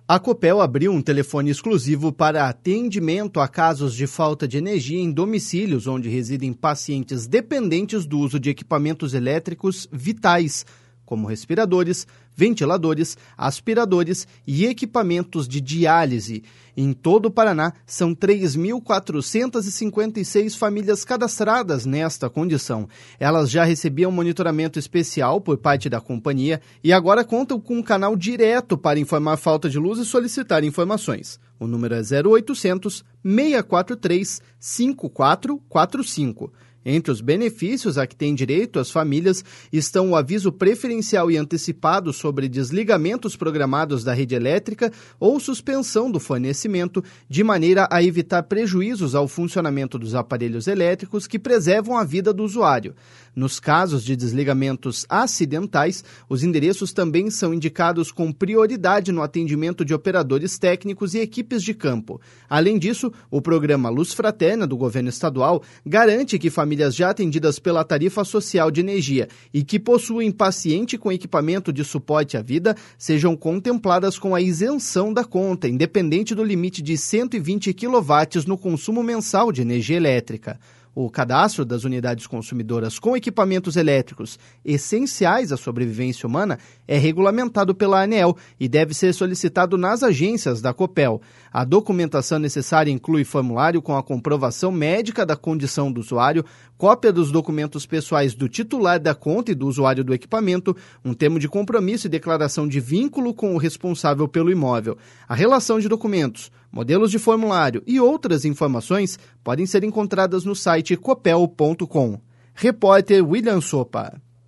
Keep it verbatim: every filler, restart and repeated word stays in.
A Copel abriu um telefone exclusivo para atendimento a casos de falta de energia em domicílios onde residem pacientes dependentes do uso de equipamentos elétricos vitais, como respiradores, ventiladores, aspiradores e equipamentos de diálise. Em todo o Paraná, são três mil quatrocentas e cinquenta e seis famílias cadastradas nesta condição. Elas já recebiam monitoramento especial por parte da companhia e agora contam com um canal direto para informar falta de luz e solicitar informações. O número é zero oitocentos, seis quatro três, cinco quatro quatro cinco. Entre os benefícios a que têm direito as famílias estão o aviso preferencial e antecipado sobre desligamentos programados da rede elétrica ou suspensão do fornecimento, de maneira a evitar prejuízos ao funcionamento dos aparelhos elétricos que preservam a vida do usuário. Nos casos de desligamentos acidentais, os endereços também são indicados com prioridade no atendimento de operadores técnicos e equipes de campo. Além disso, o programa Luz Fraterna do governo estadual garante que famílias Famílias já atendidas pela tarifa social de energia e que possuem paciente com equipamento de suporte à vida sejam contempladas com a isenção da conta, independente do limite de cento e vinte quilowatts no consumo mensal de energia elétrica. O cadastro das unidades consumidoras com equipamentos elétricos essenciais à sobrevivência humana é regulamentado pela ANEEL e deve ser solicitado nas agências da Copel. A documentação necessária inclui formulário com a comprovação médica da condição do usuário, cópia dos documentos pessoais do titular da conta e do usuário do equipamento, um termo de compromisso e declaração de vínculo com o responsável pelo imóvel. A relação de documentos, modelos de formulário e outras informações podem ser encontradas no site copel ponto com. Repórter William Sopa.